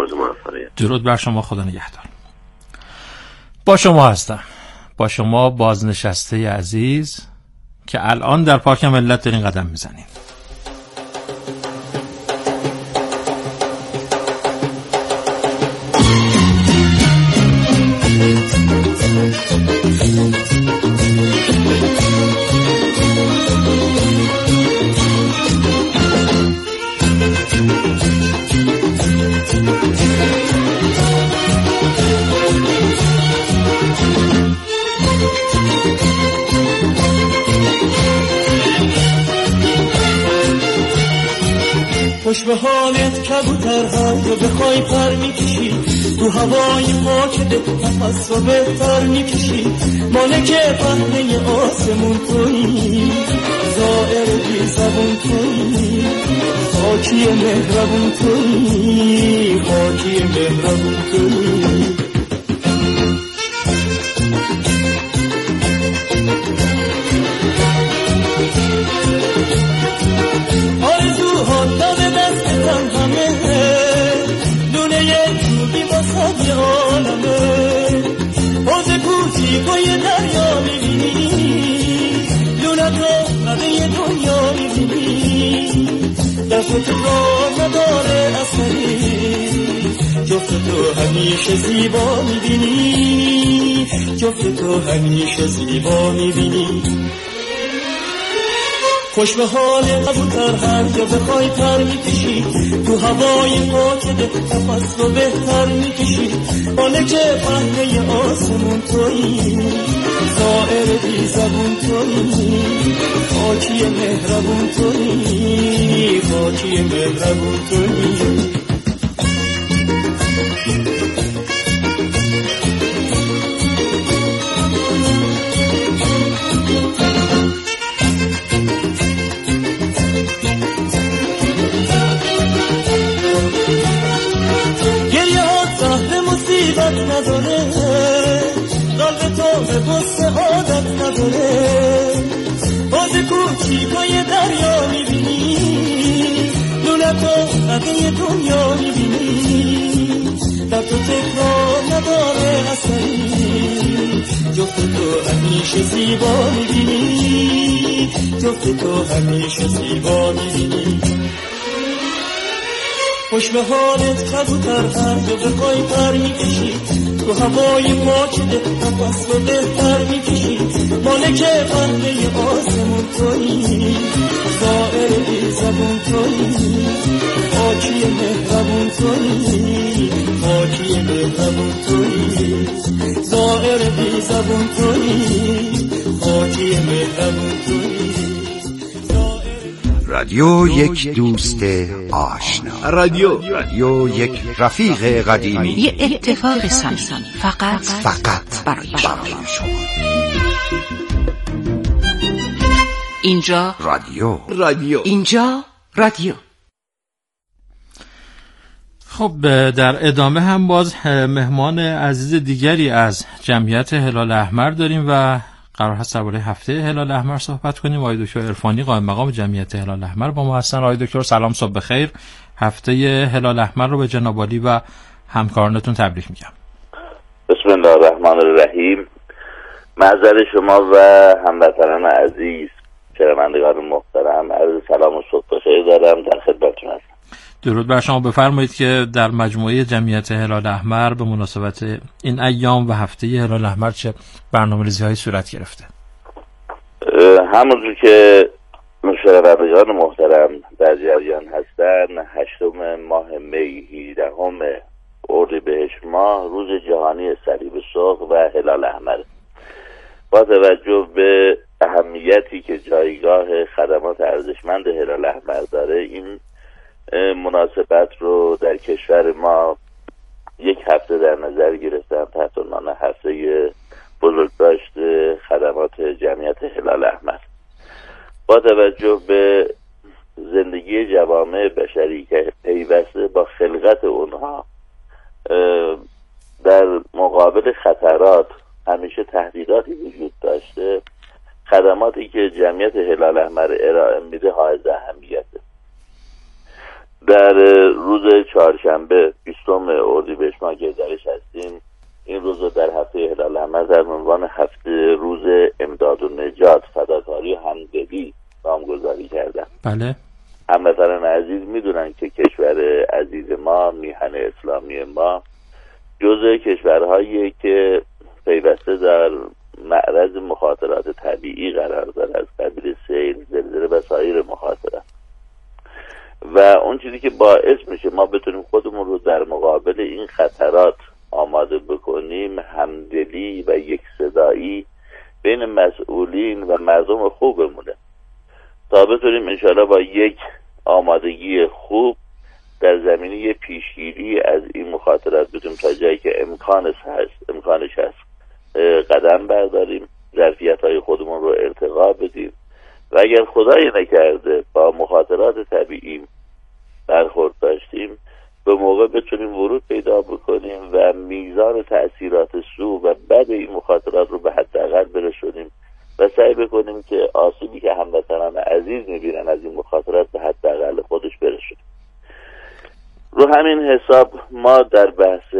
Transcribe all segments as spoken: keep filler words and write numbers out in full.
آرزو موفقیت. درود بر شما، خدا نگهدار. با شما هستم، با شما بازنشسته عزیز که الان در پارک ملت دارین قدم میزنین. خوش به حالت کبوتر هر رو بخوای پر میکشی، تو هوای پاک ده نفس رو بهتر میکشی. مالک پهنه آسمون تویی، زائر بی زبون تویی، خاکی مهربون تویی، خاکی مهربون تویی. کوی دریا میبینی، لونه تو نده دنیا میبینی. دست تو را نداره اثری، جفت تو همیشه زیبا میبینی، جفت تو همیشه زیبا میبینی. خوش به حال کبوتر هر جا بخوای پر میکشی، تو هوای پاک ده نفس رو بهتر میکشی. مالک پهنه آسمون تویی، زائر بی زبون تویی، خاکی مهربون تویی، خاکی مهربون تویی. نداره قلب تو به بس عادت نداره. باز کوچیکای دریا میبینی، لونه تو نده دنیا میبینی. در تو تکرار نداره اثری، جفت تو همیشه زیبا میبینی، جفت تو همیشه زیبا میبینی. خوش به حالت کبوتر هر جا بخوای پر میکشی، تو هوای پاک ده نفس رو بهتر میکشی. مالک پهنه آسمون تویی، زائر بی زبون تویی، خاکی مهربون تویی، خاکی مهربون تویی. زائر بی زبون تویی، خاکی مهربون تویی. رادیو یک دوست آشنا، رادیو رادیو یک رفیق قدیمی، یه اتفاق صمیمی فقط فقط برای شما. اینجا رادیو رادیو اینجا رادیو. خب در ادامه هم باز مهمان عزیز دیگری از جمعیت هلال احمر داریم و قرار هست درباره هفته هلال احمر صحبت کنیم. آقای دکتر عرفانی قائم مقام جمعیت هلال احمر با ما هستن. آقای دکتر سلام، صبح بخیر. هفته هلال احمر رو به جناب عالی و همکارانتون تبریک میگم. بسم الله الرحمن الرحیم. معذر شما و هموطنان عزیز، شنوندگان محترم، عرض سلام و صبح بخیر دارم، در خدمتتون هستم. درود بر شما. بفرمایید که در مجموعه جمعیت هلال احمر به مناسبت این ایام و هفته هلال احمر چه برنامه‌ریزی‌هایی صورت گرفته؟ همونجور که شنوندگان محترم در جریان هستن، هشتم ماه می، هجدهم اردیبهشت ماه، روز جهانی صلیب سرخ و هلال احمر. با توجه به اهمیتی که جایگاه خدمات ارزشمند هلال احمر داره، این مناسبت رو در کشور ما یک هفته در نظر گرفتن تحت عنوان هفته بزرگداشت خدمات جمعیت هلال احمر. با توجه به زندگی جوامع بشری که پیوسته با خلقت اونها در مقابل خطرات همیشه تهدیداتی وجود داشته، خدماتی که جمعیت هلال احمر ارائه میده حائز اهمیته. در روز چهارشنبه بیستم اردیبهشت ماه که درش هستیم، این روز رو در هفته هلال احمر در عنوان هفته روز امداد و نجات، فداکاری و همدلی نامگذاری کردن. بله. هموطنان عزیز میدونن که کشور عزیز ما، میهن اسلامی ما، جزء کشورهایی که پیوسته در معرض مخاطرات طبیعی قرار داره، از قبیل سیل، زلزله و سایر مخاطرات. و اون چیزی که باعث میشه ما بتونیم خودمون رو در مقابل این خطرات آماده بکنیم، همدلی و یک صدایی بین مسئولین و مردم خوبمونه، تا بتونیم انشاءالله با یک آمادگی خوب در زمینه پیشگیری از این مخاطرات بتونیم تا جایی که امکانش هست امکانش هست قدم برداریم، ظرفیت‌های خودمون رو ارتقا بدیم و اگر خدای نکرده با مخاطرات طبیعی برخورد داشتیم، به موقع بتونیم ورود پیدا بکنیم و میزان تأثیرات سو و بد این مخاطرات رو به حداقل برسونیم و سعی بکنیم که آسیبی که هموطنان عزیز میبینن از این مخاطرات به حداقل خودش برسونیم. رو همین حساب ما در بحث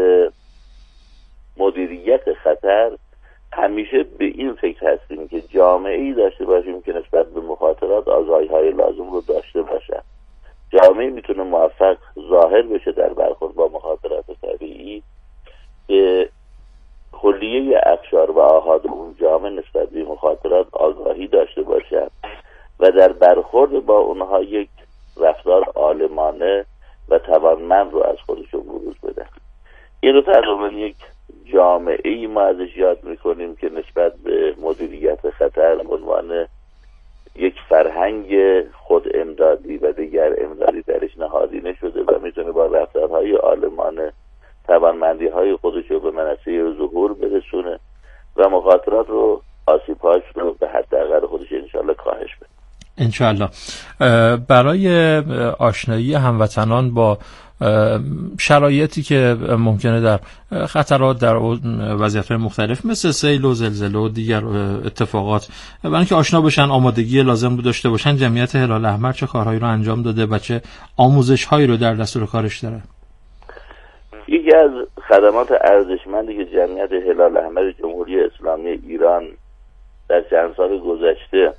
مدیریت خطر همیشه به این فکر هستیم که جامعه‌ای داشته باشیم که نسبت به مخاطرات آگاهی‌های لازم رو داشته باشه. جامعه میتونه موفق ظاهر بشه در برخورد با مخاطرات طبیعی که کلیه اقشار و آحاد اون جامعه نسبت به مخاطرات آگاهی داشته باشند و در برخورد با اونها یک رفتار عالمانه و توانمند رو از خودشون بروز بده. این رو تقریبا یک جامعه ای ما ازش یاد میکنیم که نسبت به مدیریت خطر به عنوان یک فرهنگ خود امدادی و دیگر امدادی درش نهادینه شده و میتونه با رفتارهای عالمانه توانمندی های خودش رو به منصه ظهور برسونه و مخاطرات رو، آسیب‌هاش رو به حداقل خودش انشالله کاهش بده. انشالله. برای آشنایی هموطنان با شرایطی که ممکنه در خطرات در وضعیت‌های مختلف مثل سیل و زلزله و دیگر اتفاقات، برای اینکه آشنا بشن، آمادگی لازم رو داشته باشن، جمعیت هلال احمر چه کارهایی رو انجام داده و چه آموزش‌هایی رو در دستور کارش داره؟ یکی از خدمات ارزشمندی که جمعیت هلال احمر جمهوری اسلامی ایران در چند سال گذشته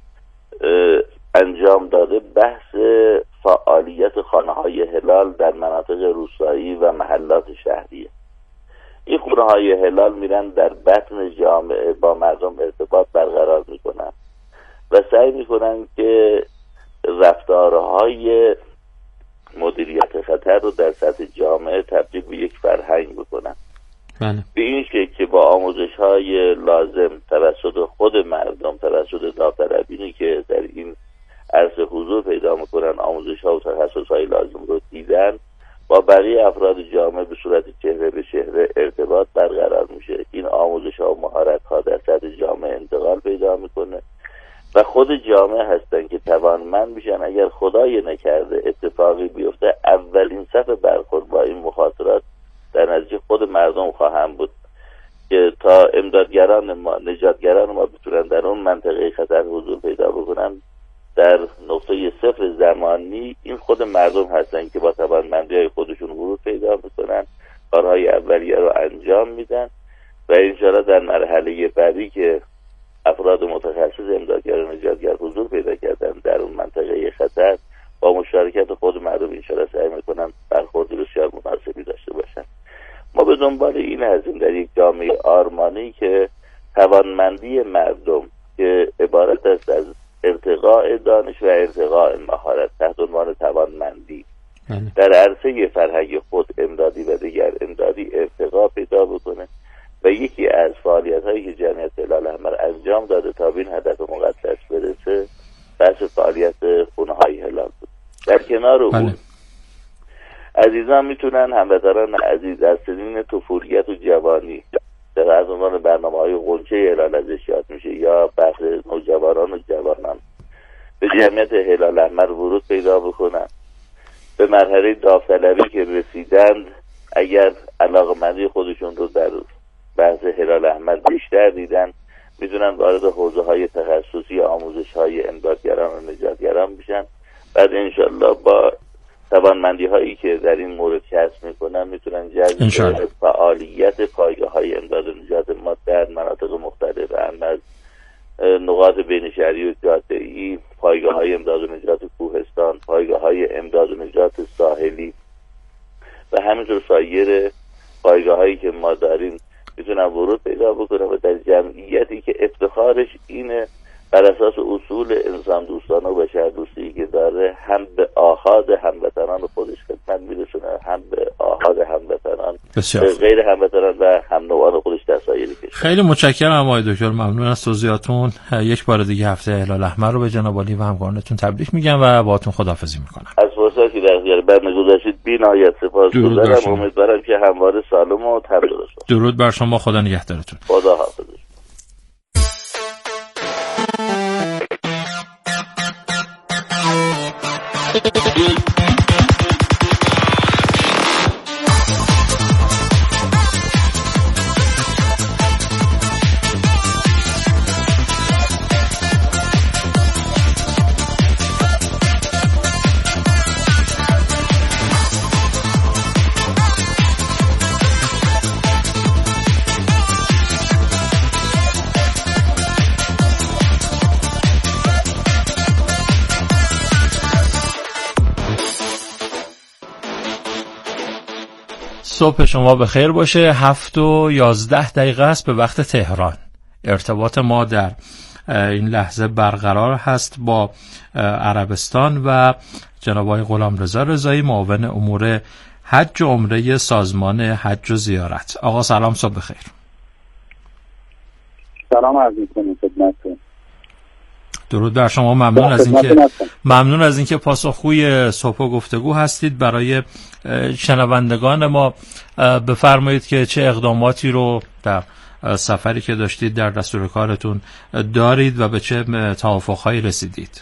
انجام داده، بحث فعالیت خانه‌های هلال در مناطق روستایی و محلات شهریه. این خانه‌های هلال میرن در بطن جامعه با مردم ارتباط برقرار میکنن و سعی میکنن که رفتارهای مدیریت خطر رو در سطح جامعه تبدیل به یک فرهنگ بکنن. بله. به این شکل که با آموزش‌های لازم توسط خود مردم، توسط داوطلبینی که در این عرصه حضور پیدا میکنن، آموزش‌ها و تخصص‌های لازم رو دیدن، با بقیه افراد جامعه به صورت چهره به چهره ارتباط برقرار میشه. این آموزش‌ها و مهارت‌ها در سطح جامعه انتقال پیدا میکنه و خود جامعه هستن که توانمند میشن اگر خدای نکرده اتفاقی بیفته، اولین صف برخورد با این مخاطرات در نتیجه خود مردم خواهم بود که تا امدادگران ما، نجاتگران ما بتونن در اون منطقه خطر حضور پیدا بکنن، در نقطه صفر زمانی این خود مردم هستن که با توانمندی‌های خودشون ورود پیدا میکنن، کارهای اولیه رو انجام میدن و انشاءالله در مرحله بعدی که افراد متخصص امدادگر و نجاتگر حضور پیدا کردن در اون منطقه خطر، با مشارکت خود مردم انشاءالله سعی میکنن برخورد بسیار مناسبی داشته باشن. ما به دنبال این هستیم در یک جامعه آرمانی که توانمندی مردم که عبارت است از ارتقاء دانش و ارتقاء مهارت تحت عنوان توانمندی در عرصه فرهنگ خود امدادی و دیگر امدادی ارتقا پیدا بکنه و یکی از فعالیت‌هایی که جمعیت هلال احمر انجام داده تا به این هدف مقدس برسه، بحث فعالیت خونه‌های هلال بود. در کنار اون عزیزان میتونن، هموطنان عزیز، از سنین طفولیت و جوانی در از عنوان برنامه‌های غنچه هلال ازش یاد میشه یا بحث نوجوانان و جوانان به جمعیت هلال احمر ورود پیدا بکنن. به مرحله داوطلبی که رسیدند، اگر علاقه‌مندی خودشون رو در بحث هلال احمر بیشتر دیدن، میتونن وارد حوزه‌های تخصصی آموزش‌های امدادگران و نجاتگران بشن. بعد انشالله با توانمندی هایی که در این مورد کسب میکنن میتونن جذب فعالیت پایگاه های امداد و نجات ما در مناطق مختلف هم از نقاط بین شهری و جاده‌ای، پایگاه های امداد و نجات کوهستان، پایگاه های امداد و نجات ساحلی و همینطور سایر پایگاه هایی که ما داریم میتونن ورود پیدا بکنن و در جمعیتی که افتخارش اینه بر اساس اصول انسان دوستانه و بشر دوستی که داره هم به آحاد هموطنان خودش خدمت میرسونه، هم به آحاد هموطنان غیر هموطنان و هم نوعان خودش در سایر کشور. خیلی متشکرم آقای دکتر، ممنون از توضیحاتون. یک بار دیگه هفته هلال احمر رو به جناب عالی و همکارانتون تبریک میگم و باهاتون خداحافظی میکنم. از فرصتی در اختیار بنده گذاشتید بی‌نهایت سپاسگزارم. امیدوارم که همواره سالم و تندرست باشید. درود بر شما، خدا نگهدارتون. خدا حافظ. صبح شما بخیر باشه. هفت و یازده دقیقه است به وقت تهران. ارتباط ما در این لحظه برقرار هست با عربستان و جناب آقای غلامرضا رضایی، معاون امور حج و عمره سازمان حج و زیارت. آقا سلام، صبح بخیر. سلام عرض می‌کنم خدمتتون. درود بر شما. ممنون از اینکه ممنون از اینکه پاسخگوی صبح و گفتگو هستید. برای شنوندگان ما بفرمایید که چه اقداماتی رو در سفری که داشتید در دستور کارتون دارید و به چه توافق‌هایی رسیدید.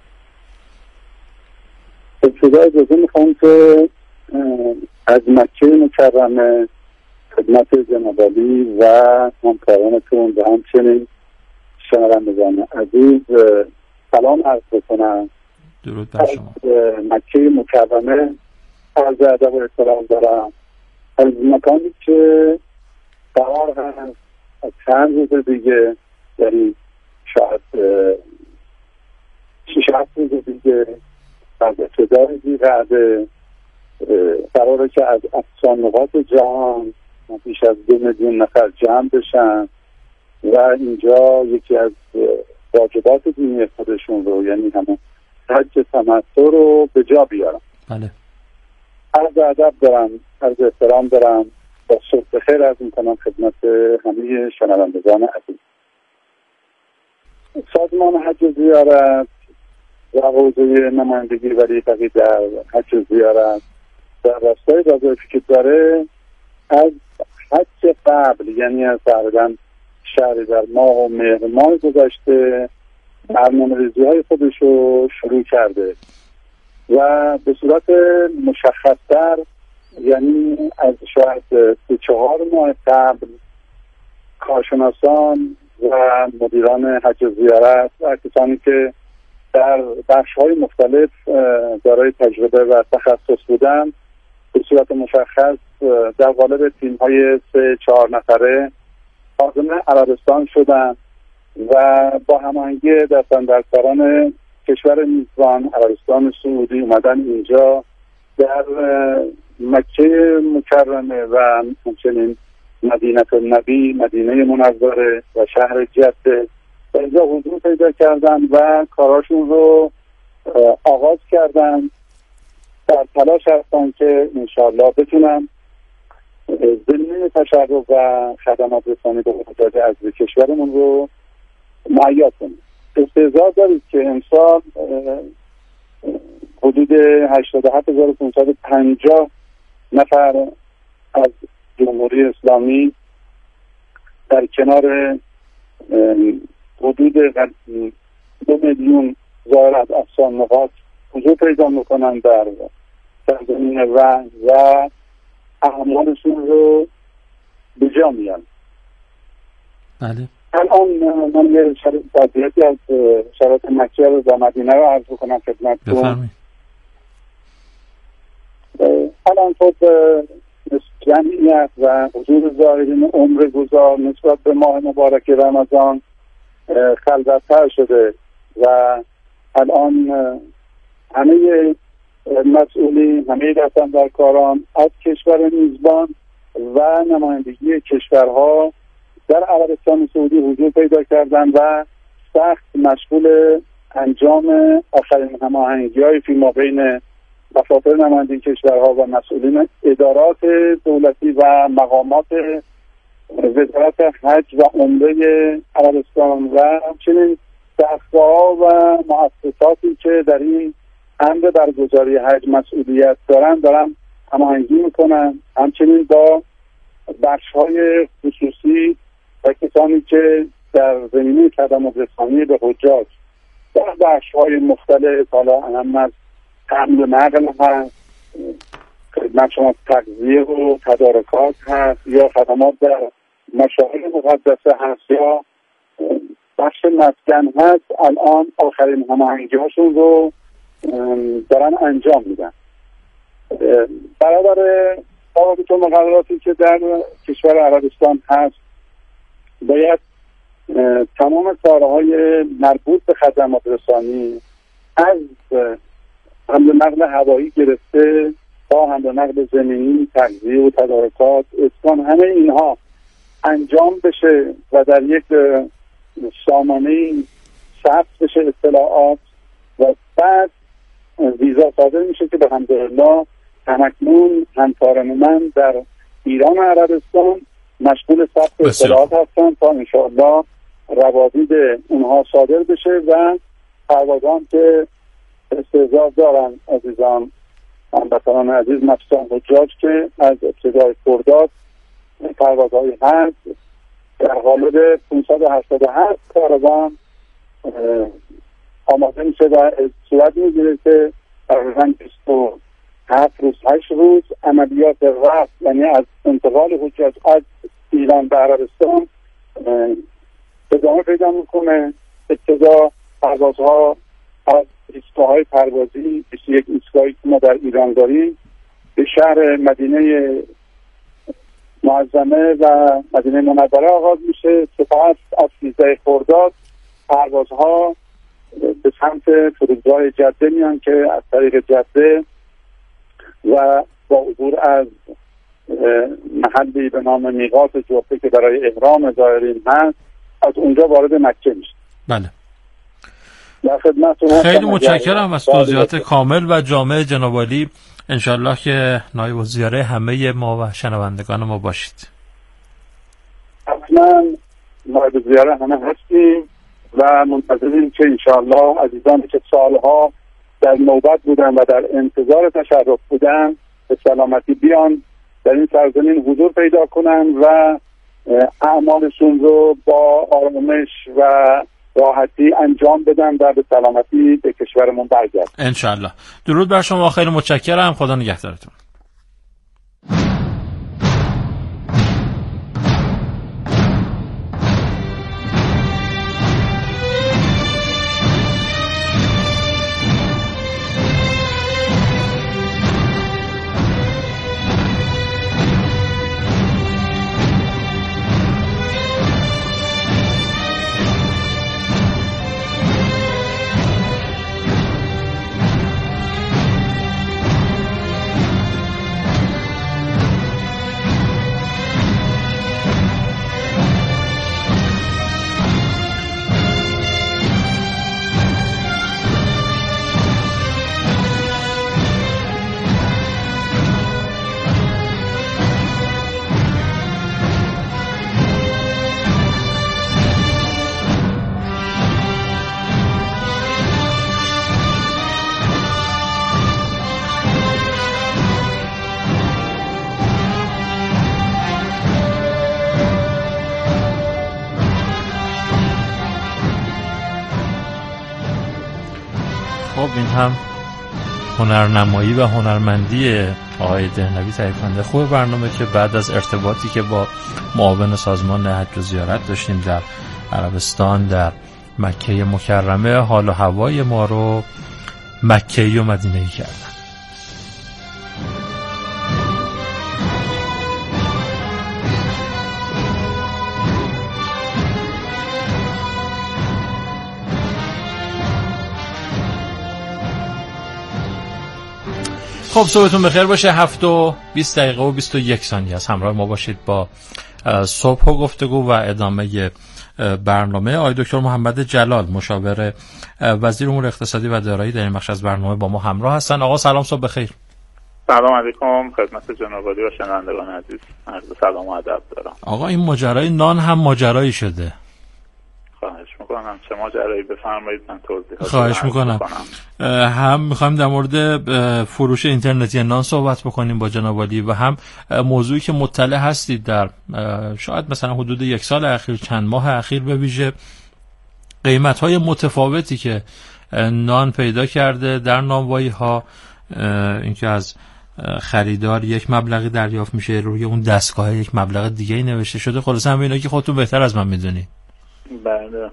ابتدا اجازه میخوام که از مکه مکرمه خدمت جناب عالی و همکارانتون و همچنین شنوندگان عزیز سلام عرض بکنم. درود بر شما. مکه مکرمه عرض ادب و احترام دارم. از مکانی که قرار هست از چند روز دیگه، یعنی شاید شش هفت روز دیگه از ابتدای ذی‌قعده قراره که از اقصا نقاط جهان بیش از دو میلیون نفر جمع بشن و اینجا یکی از واجبات دینی خودشون رو، یعنی همون حج تمتع رو به جا بیارن. بله. عرض ادب دارم، عرض احترام دارم. با صبح بخیر عرض میکنم خدمت همه شنوندگان عزیز. سازمان حج و زیارت و حوزه نمایندگی ولی فقیه در حج و زیارت در راستای وظایفی که داره از حج قبل، یعنی از تقریباً شهری در ماه و مهر ماه گذشته برنامه‌ریزی های خودش رو شروع کرده و به صورت مشخص‌تر، یعنی از شاید سه چهار ماه قبل کارشناسان و مدیران حج و زیارت و کسانی که در بخش‌های مختلف دارای تجربه و تخصص بودن به صورت مشخص در قالب تیم‌های سه چهار نفره عازم عربستان شدن و با هماهنگی دستاندرکاران کشور میزبان عربستان سعودی اومدن اینجا در مکه مکرمه و همچنین مدینه النبی، مدینه منوره و شهر جده اینجا حضور پیدا کردن و کاراشون رو آغاز کردن. در تلاش هستن که انشاءالله بتونن زمینه تشرف و خدمات رسانی به حجاج عزیز کشورمون رو مهیا کنیم. استعداد دارید که امسال حدود هشتاد و هفت هزار و پانصد و پنجاه نفر از جمهوری اسلامی در کنار حدود دو میلیون زائر از اقصا نقاط حضور پیدا میکنن در سرزمین وحی و اعمالشون رو به جا میان. بله. الان من یه شرایطی از شرایط مکه و مدینه رو عرض بکنم خدمتتون. بفرمایید. الان خود جمعیت و حضور زائرین عمره گذار نسبت به ماه مبارک رمضان خلوت‌تر شده و الان همه مسئولین، همه دستاندرکاران از کشور میزبان و نمایندگی کشورها در عربستان سعودی حضور پیدا کردند و سخت مشغول انجام آخرین هماهنگی‌های فیما بین دفاتر نمایندگی کشورها و مسئولین ادارات دولتی و مقامات وزارت حج و عمره عربستان و همچنین دستگاه‌ها و مؤسساتی که در این امر برگزاری حج مسئولیت دارن دارن هماهنگی میکنن، همچنین با بخش‌های خصوصی و کسانی که در زمینه خدمات رسانی به حجاج در بخش‌های مختلف، حالا اهم از حمل و نقل هست، خدمت شما تغذیه و تدارکات هست، یا خدمات در مشاغل مقدسه هست، یا بخش مسکن هست، الان آخرین هماهنگی‌هاشون رو دارن انجام میدن. برابر ضوابط و مقرراتی که در کشور عربستان هست، باید تمام کارهای مربوط به خدمات رسانی از حمل و نقل هوایی گرفته تا حمل و نقل زمینی، تغذیه و تدارکات، اسکان، همه اینها انجام بشه و در یک سامانه ثبت بشه اطلاعات و بعد ویزا صادر میشه که به الحمدلله همکنون همکاران من در ایران عربستان مشغول ثبت اطلاعات هستن تا انشاءالله روابط اونها صادر بشه و پروازان که استعداد دارن عزیزان هموطنان عزیز مخصوصا حجاج که از ابتدای خرداد پروازهای هست در قالب پانصد و هفتاد و هفت کاروان آماده میشه و صورت میگیره که تقریبا بیست و هفت روز هشت روز عملیات رفت، یعنی از انتقال حجاج از ایران به عربستان ادامه پیدا میکنه. ابتدا پروازها از ایستگاه‌های پروازی بیست و یک ایستگاهی که ما در ایران داریم به شهر مدینه معظمه و مدینه منوره آغاز میشه. سپس از سیزده خرداد پروازها به سمت فرودگاه جده میان که از طریق جده و با عبور از محلی به نام میقات جفته که برای احرام زائرین هست از اونجا وارد مکه میشه. بله. خیلی متشکرم از توضیحات کامل و جامع جناب عالی. انشالله که نایب الزیاره همه ما و شنوندگان ما باشید. حتما نایب الزیاره همه هستیم و منتظریم که انشالله عزیزانی که سالها در نوبت بودن و در انتظار تشرف بودن به سلامتی بیان در این سرزمین حضور پیدا کنن و اعمالشون رو با آرامش و راحتی انجام بدن و به سلامتی به کشورمون برگردن انشالله. درود بر شما، خیلی متشکرم، خدا نگهدارتون. این هم هنرنمایی و هنرمندی آقای دهنوی تهیه‌کننده خوب برنامه که بعد از ارتباطی که با معاون سازمان حج و زیارت داشتیم در عربستان در مکه مکرمه، حال و هوای ما رو مکه‌ای و مدینه‌ای کردن. خب صبحتون بخیر باشه. هفت و بیست دقیقه و بیست و یک ثانیه از همراه ما باشید با صبح و گفتگو و ادامه برنامه. آقای دکتر محمد جلال مشاور وزیر امور اقتصادی و دارایی در این بخش از برنامه با ما همراه هستن. آقا سلام، صبح بخیر. سلام علیکم خدمت جناب عالی و شنوندگان عزیز، عرض سلام و ادب دارم. آقا این ماجرای نان هم ماجرایی شده. خواهش میکنم. چه ماجرایی؟ بفرمایید من توضیحات خواهش میکنم. هم میخوایم در مورد فروش اینترنتی نان صحبت بکنیم با جناب عالی و هم موضوعی که مطلع هستید در شاید مثلا حدود یک سال اخیر، چند ماه اخیر به ویژه، قیمت‌های متفاوتی که نان پیدا کرده در نانوایی ها، اینکه از خریدار یک مبلغی دریافت میشه، روی اون دستگاه یک مبلغ دیگه‌ای نوشته شده. خلاص همه اینا که خودتون بهتر از من میدونی. بله،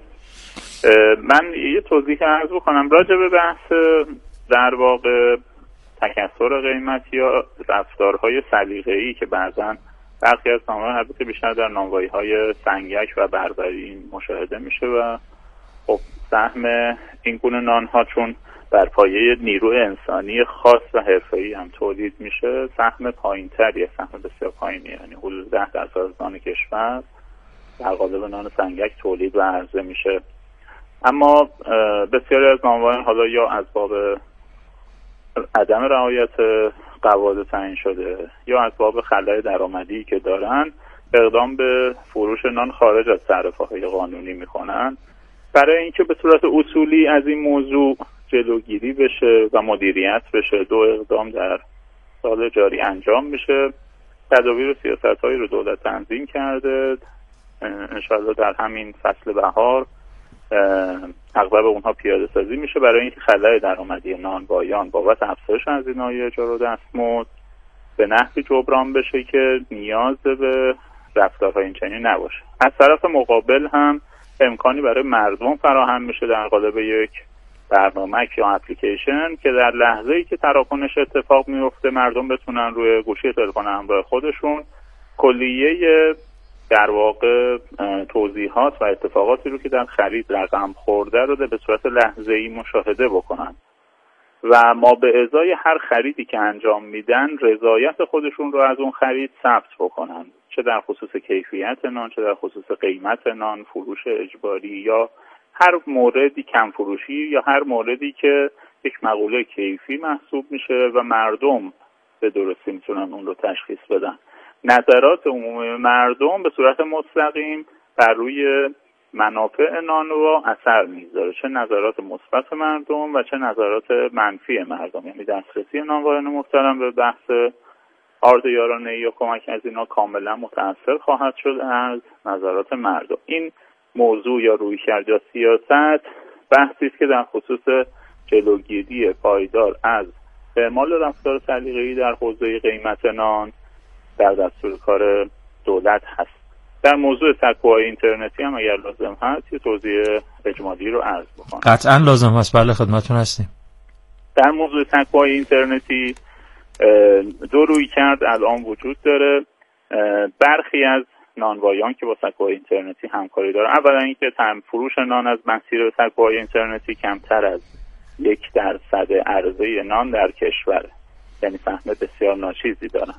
من یه توضیح عرض بکنم راجع به بحث در واقع تکثر قیمت یا رفتارهای سلیقه‌ای که بعضا برخی از نان‌ها، البته بیشتر در نانوایی‌های سنگک و بربری مشاهده میشه و خب سهم این گونه نان‌ها چون بر پایه نیرو انسانی خاص و حرفه‌ای هم تولید میشه، سهم پایین‌تری، سهم بسیار پایینی، یعنی حدود ده درصد از نان کشور در قالب نان سنگک تولید و عرضه میشه. اما بسیاری از نانوایان حالا یا از باب عدم رعایت قواعد تعیین شده یا از باب خلأ درآمدی که دارن، اقدام به فروش نان خارج از تعرفه‌های قانونی میکنن. برای اینکه به صورت اصولی از این موضوع جلوگیری بشه و مدیریت بشه، دو اقدام در سال جاری انجام میشه. تدابیر و سیاست‌هایی رو دولت تنظیم کرده، انشاءالله در همین فصل بهار اغلب اونها پیاده سازی میشه برای اینکه خلأ درآمدی نانوایان بابت افزایش هزینه‌های اجاره و دستمزد به نحوی جبران بشه که نیاز به رفتارهای اینچنین نباشه. از طرف مقابل هم امکانی برای مردم فراهم میشه در قالب یک برنامه یا اپلیکیشن که در لحظه‌ای که تراکنش اتفاق میفته مردم بتونن روی گوشی تلفن همراه خودشون کلیه در واقع توضیحات و اتفاقاتی رو که در خرید رقم خورده رو به صورت لحظه‌ای مشاهده بکنن و ما به ازای هر خریدی که انجام میدن رضایت خودشون رو از اون خرید ثبت بکنن، چه در خصوص کیفیت نان، چه در خصوص قیمت نان، فروش اجباری یا هر موردی کم فروشی یا هر موردی که یک مقوله کیفی محسوب میشه و مردم به درستی میتونن اون رو تشخیص بدن. نظرات عمومی مردم به صورت مستقیم بر روی منافع نانوا اثر میذاره، چه نظرات مثبت مردم و چه نظرات منفی مردم. یعنی دسترسی نانوایان محترم به بحث عرض یارانه‌ای یا کمک از اینا کاملا متأثر خواهد شد از نظرات مردم. این موضوع یا رویکرد یا سیاست بحثی است که در خصوص جلوگیری پایدار از اعمال رفتار سلیقه‌ای در حوزه قیمت نان در دستور کار دولت هست. در موضوع سکوهای اینترنتی هم اگر لازم هست یه توضیح اجمالی رو عرض بکنم. قطعا لازم هست، بله خدمتتون هستیم. در موضوع سکوهای اینترنتی دو رویکرد الان وجود داره. برخی از نانوایان که با سکوهای اینترنتی همکاری دارن، اولا اینکه تم فروش نان از مسیر سکوهای اینترنتی کمتر از یک درصد عرضه نان در کشوره، یعنی سهم بسیار ناچیزی دارن.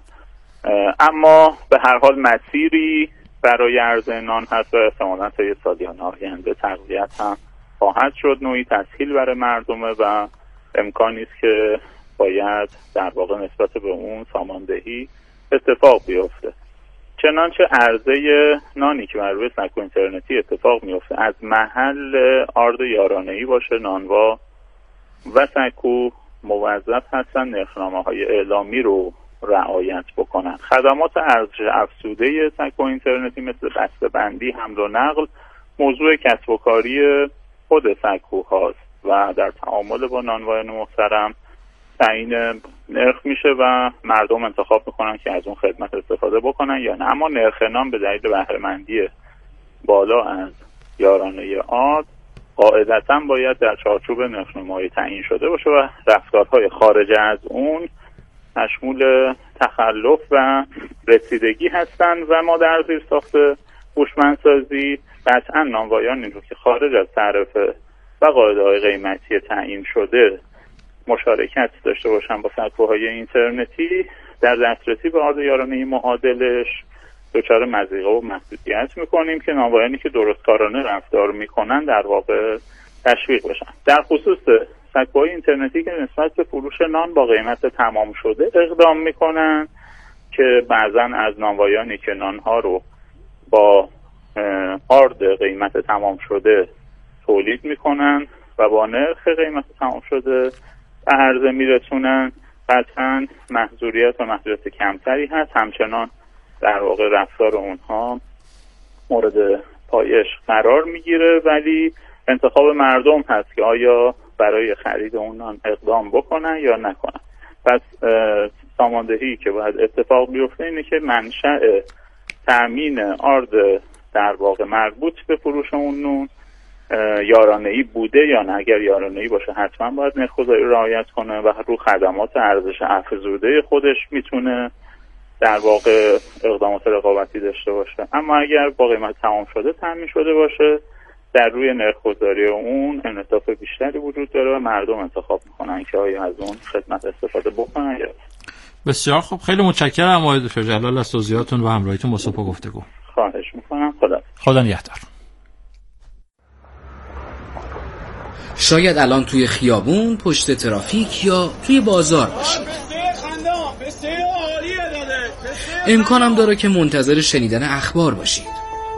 اما به هر حال مسیری برای عرضه نان هست و احتمالاً تا یه سالیان آینده تقویت هم خواهد شد. نوعی تسهیل برای مردمه و امکانی است که باید در واقع نسبت به اون ساماندهی اتفاق بیفته. چنانچه عرضه نانی که بر روی سکو اینترنتی اتفاق میفته از محل عرض یارانه‌ای باشه، نانوا و سکو موظف هستن نرخنامه‌های اعلامی رو رعایت بکنن. خدمات ارزش افزوده سکو اینترنتی مثل بسته‌بندی، حمل و نقل موضوع کسب و کاری خود سکو هاست و در تعامل با نانوایان محترم تعیین نرخ میشه و مردم انتخاب میکنن که از اون خدمت استفاده بکنن یا نه. اما نرخ نان به دلیل بهره‌مندی بالا از یارانه آرد قاعدتاً باید در چارچوب نرخ‌نمایی تعیین شده باشه و رفتارهای خارج از اون مشمول تخلف و رسیدگی هستند و ما در زیر ساخت هوشمندسازی قطعاً نانوایان این رو که خارج از تعرفه و قاعده‌های قیمتی تعیین شده مشارکت داشته باشن با سکوهای اینترنتی در دسترسی به آرد یارانه معادلش دچار مضیقه و محدودیت میکنیم که نانوایانی که درستکارانه رفتار میکنن در واقع تشویق بشن. در خصوص سکوهای اینترنتی که نسبت به فروش نان با قیمت تمام شده اقدام میکنن که بعضا از نانوایانی که نانها رو با آرد قیمت تمام شده تولید میکنن و با نرخ قیمت تمام شده به عرضه میرسونن، قطعا محضوریت و محدودیت کمتری هست. همچنان در واقع رفتار اونها مورد پایش قرار میگیره، ولی انتخاب مردم هست که آیا برای خرید اونان اقدام بکنن یا نکنن. پس ساماندهی که باید اتفاق بیفته اینه که منشأ تأمین آرد در واقع مربوط به فروش اون نون یارانه‌ای بوده یا نه. اگر یارانه‌ای باشه حتما باید نرخ‌گذاری رعایت کنه و رو خدمات ارزش افزوده خودش میتونه در واقع اقدامات رقابتی داشته باشه. اما اگر با قیمت تمام شده تامین شده باشه، در روی نرخ‌گذاری اون انعطاف بیشتری وجود داره و مردم انتخاب میکنن که آیا از اون خدمت استفاده بکنن یا. بسیار خوب، خیلی متشکرم آقای دکتر جلال از توضیحاتون و همراهیتون با صبح گفتگو. خواهش میکنم. خدا خدا نگهدار. شاید الان توی خیابون، پشت ترافیک یا توی بازار باشید. امکانم داره که منتظر شنیدن اخبار باشید.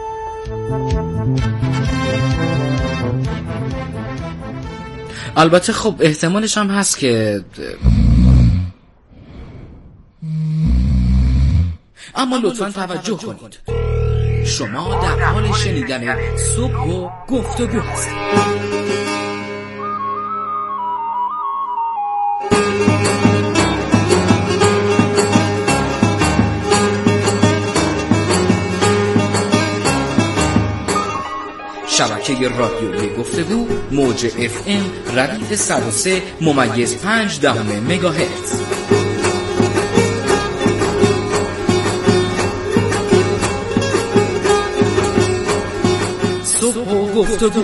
البته خب احتمالش هم هست که اما لطفاً توجه کنید، شما در حال شنیدن صبح و گفتگو هستید. شبکه رادیویی گفتگو موج اف ام ردیف صد و سه ممیز پنج دهم مگاهرتز. صبح و گفتگو.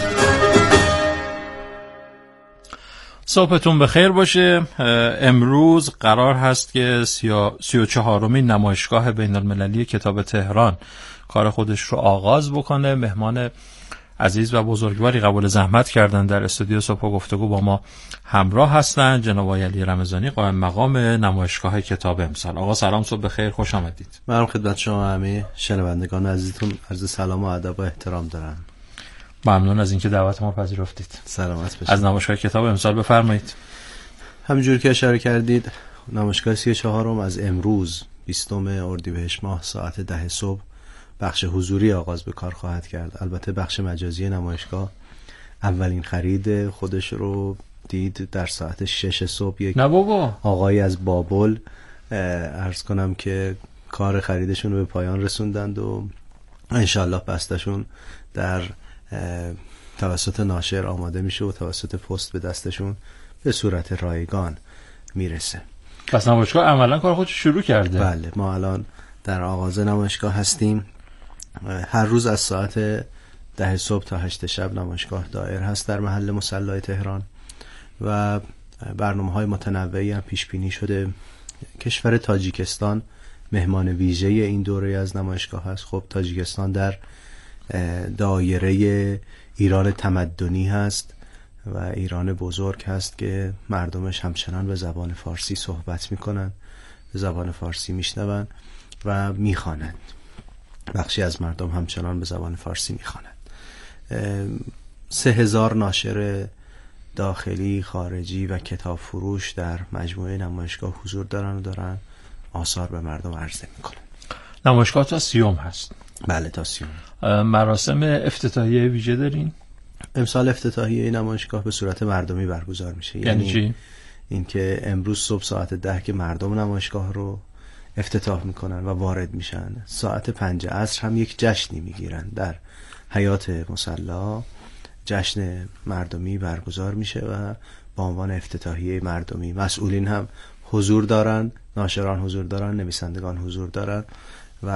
صبحتون بخیر باشه. امروز قرار هست که سی و چهارمین نمایشگاه بین المللی کتاب تهران کار خودش رو آغاز بکنه. مهمان عزیز و بزرگواری قبول زحمت کردن در استودیو صبح و گفتگو با ما همراه هستن، جناب آقای علی رمضانی قائم مقام نمایشگاه کتاب امسال. آقا سلام، صبح بخیر، خوش آمدید. من خدمت شما همه شنوندگان عزیزتون عرض سلام و ادب و احترام دارم. ممنون از اینکه دعوت ما پذیرفتید. سلامت باشید. از نمایشگاه کتاب امسال بفرمایید. همونجور که اشاره کردید، نمایشگاه سی و چهارم از امروز بیستم اردیبهشت ماه ساعت ده صبح بخش حضوری آغاز به کار خواهد کرد. البته بخش مجازی نمایشگاه اولین خرید خودش رو دید در ساعت شش صبح. یک نه بابا آقای از بابل عرض کنم که کار خریدشون رو به پایان رسوندند و انشالله بستشون در توسط ناشر آماده میشه و توسط پست به دستشون به صورت رایگان میرسه. پس نمایشگاه عملا کار خودش شروع کرده. بله، ما الان در آغاز نمایشگاه هستیم. هر روز از ساعت ده صبح تا هشت شب نمایشگاه دایر هست در محل مصلی تهران و برنامه‌های متنوعی هم پیش بینی شده. کشور تاجیکستان مهمان ویژه این دوره از نمایشگاه هست. خب تاجیکستان در دایره ایران تمدنی هست و ایران بزرگ هست که مردمش همچنان به زبان فارسی صحبت میکنن، به زبان فارسی میشنون و میخوانند. بخشی از مردم همچنان به زبان فارسی میخوانند. سه هزار ناشر داخلی، خارجی و کتاب فروش در مجموعه نمایشگاه حضور دارن و دارن آثار به مردم عرضه میکنن. نمایشگاه تا سیوم هست؟ بله تا سیوم. مراسم افتتاحیه ویژه دارین؟ امسال افتتاحیه نمایشگاه به صورت مردمی برگزار میشه. یعنی چی؟ این که امروز صبح ساعت ده که مردم نمایشگاه رو افتتاح میکنن و وارد میشن، ساعت پنج عصر هم یک جشنی میگیرن در حیات مصلی. جشن مردمی برگزار میشه و با عنوان افتتاحیه مردمی مسئولین هم حضور دارن، ناشران حضور دارن، نویسندگان حضور دارن